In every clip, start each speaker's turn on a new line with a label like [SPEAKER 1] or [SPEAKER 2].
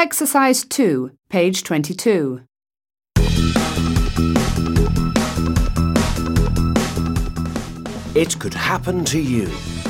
[SPEAKER 1] Exercise 2, page 22.
[SPEAKER 2] It could happen to you.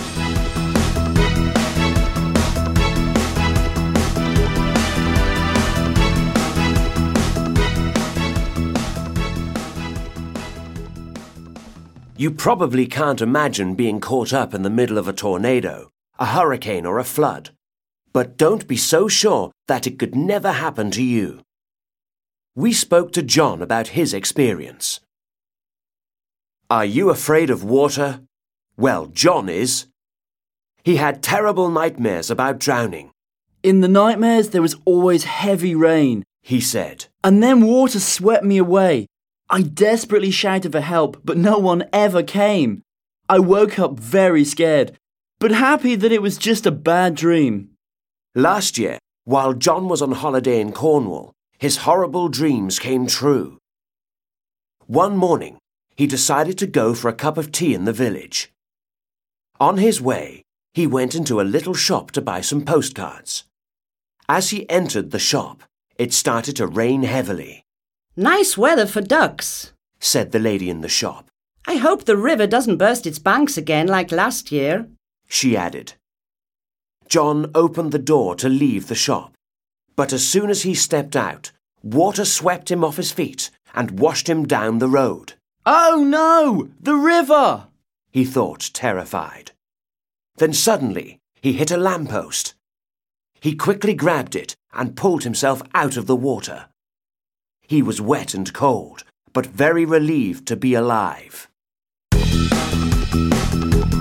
[SPEAKER 2] You probably can't imagine being caught up in the middle of a tornado, a hurricane or a flood. But don't be so sure that it could never happen to you. We spoke to John about his experience. Are you afraid of water? Well, John is. He had terrible nightmares about drowning.
[SPEAKER 3] In the nightmares, there was always heavy rain,
[SPEAKER 2] he said.
[SPEAKER 3] And then water swept me away. I desperately shouted for help, but no one ever came. I woke up very scared, but happy that it was just a bad dream.
[SPEAKER 2] Last year, while John was on holiday in Cornwall, his horrible dreams came true. One morning, he decided to go for a cup of tea in the village. On his way, he went into a little shop to buy some postcards. As he entered the shop, it started to rain heavily.
[SPEAKER 4] Nice weather for ducks,
[SPEAKER 2] said the lady in the shop.
[SPEAKER 4] I hope the river doesn't burst its banks again like last year,
[SPEAKER 2] she added. John opened the door to leave the shop, but as soon as he stepped out, water swept him off his feet and washed him down the road.
[SPEAKER 3] Oh no! The river!
[SPEAKER 2] He thought, terrified. Then suddenly, he hit a lamppost. He quickly grabbed it and pulled himself out of the water. He was wet and cold, but very relieved to be alive.